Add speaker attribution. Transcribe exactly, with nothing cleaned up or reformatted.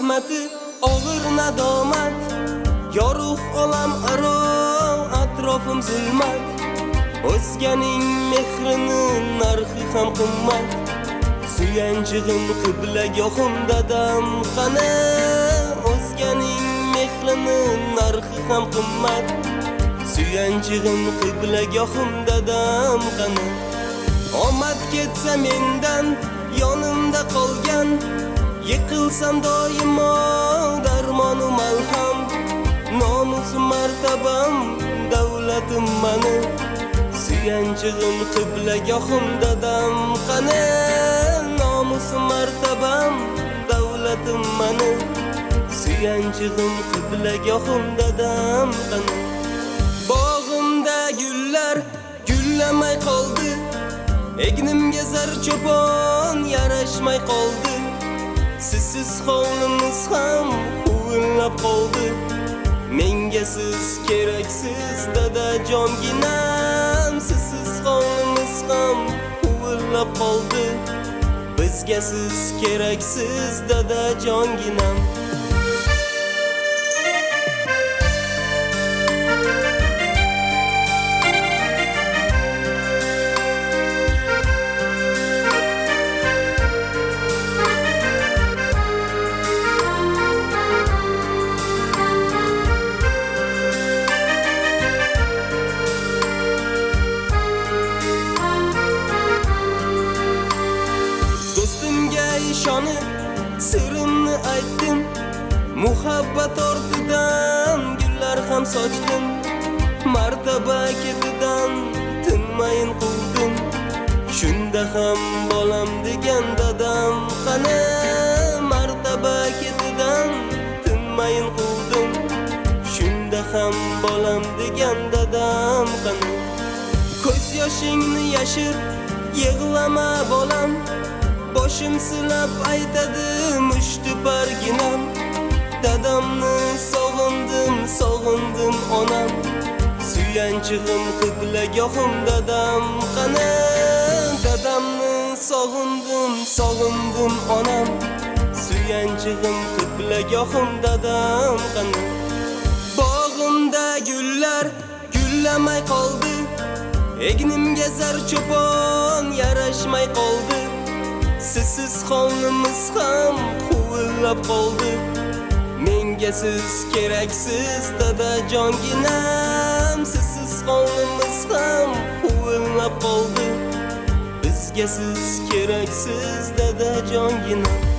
Speaker 1: zahmati og'ir nadomat, yorug' olam aro atrofim zulmat. O'zganing mehrini narxi ham qimmat, suyanchig'im qiblagohim dadam qani. O'zganing mehrini narxi ham qimmat, suyanchig'im qiblagohim dadam qani. Omad ketsa mendan yonimda qolgan, yiqilsam doimo darmonu malham. Nomusim martabam davlatim mani, suyanchig'im qiblagohim dadam qani. Nomusim martabam davlatim mani, suyanchig'im qiblagohim dadam qani. Bog'imda gullar gullamay qoldi, egnimga zar cho'pon yarashmay qoldi. Sizsiz hovlimiz ham huvillab qoldi, menga siz keraksiz dadajonginam. Sizsiz hovlimiz ham huvillab qoldi, bizga siz keraksiz dadajonginam. Ishonib sirimni aytdim, muhabbat ortidan gullar ham sochdim. Martaba ketidan tinmayin quvdim, shunda ham bolam degan dadam qani. Martaba ketidan tinmayin quvdim, shunda ham bolam degan dadam qani. Ko'z yoshingni yashir, yig'lama bolam, boshim silab aytadi mushti parginam. Dadamni sog'indim, sog'indim onam, suyanchig'im qiblagohim dadam qani. Dadamni sog'indim, sog'indim onam, suyanchig'im qiblagohim dadam qani. Bog'imda gullar gullamay qoldi, egnimga zar cho'pon yarashmay qoldi. Sizsiz hovlimiz ham huvillab qoldi, menga siz keraksiz dadajonginam. Sizsiz hovlimiz ham huvillab qoldi, bizga siz keraksiz dadajonginam.